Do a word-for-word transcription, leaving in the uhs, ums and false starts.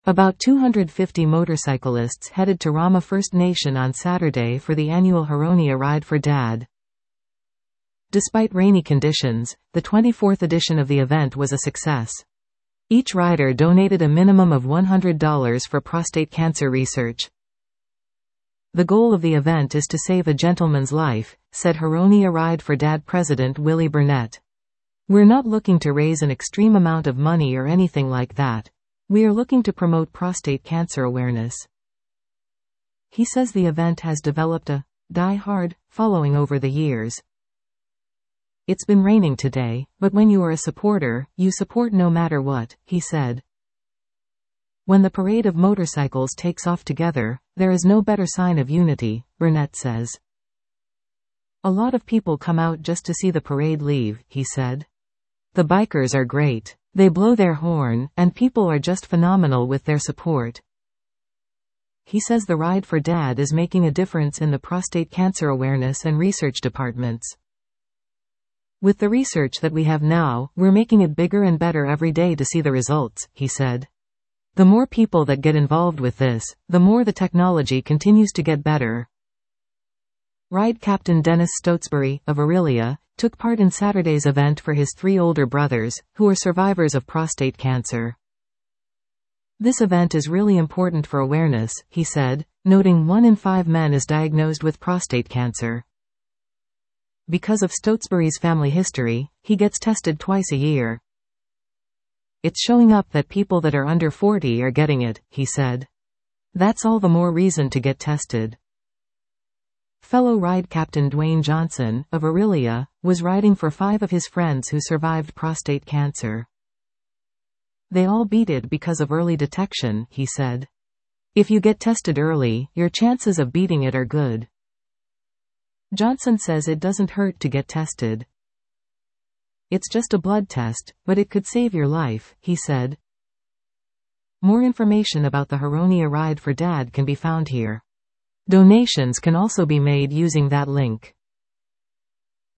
About two hundred fifty motorcyclists headed to Rama First Nation on Saturday for the annual Huronia Ride for Dad. Despite rainy conditions, the twenty-fourth edition of the event was a success. Each rider donated a minimum of one hundred dollars for prostate cancer research. The goal of the event is to save a gentleman's life, said Huronia Ride for Dad President Willie Burnett. We're not looking to raise an extreme amount of money or anything like that. We are looking to promote prostate cancer awareness. He says the event has developed a die-hard following over the years. It's been raining today, but when you are a supporter, you support no matter what, he said. When the parade of motorcycles takes off together, there is no better sign of unity, Burnett says. A lot of people come out just to see the parade leave, he said. The bikers are great. They blow their horn, and people are just phenomenal with their support. He says the Ride for Dad is making a difference in the prostate cancer awareness and research departments. With the research that we have now, we're making it bigger and better every day to see the results, he said. The more people that get involved with this, the more the technology continues to get better. Ride captain Dennis Stotesbury, of Orillia, took part in Saturday's event for his three older brothers, who are survivors of prostate cancer. This event is really important for awareness, he said, noting one in five men is diagnosed with prostate cancer. Because of Stotesbury's family history, he gets tested twice a year. It's showing up that people that are under forty are getting it, he said. That's all the more reason to get tested. Fellow ride captain Dwayne Johnson, of Orillia, was riding for five of his friends who survived prostate cancer. They all beat it because of early detection, he said. If you get tested early, your chances of beating it are good. Johnson says it doesn't hurt to get tested. It's just a blood test, but it could save your life, he said. More information about the Huronia Ride for Dad can be found here. Donations can also be made using that link.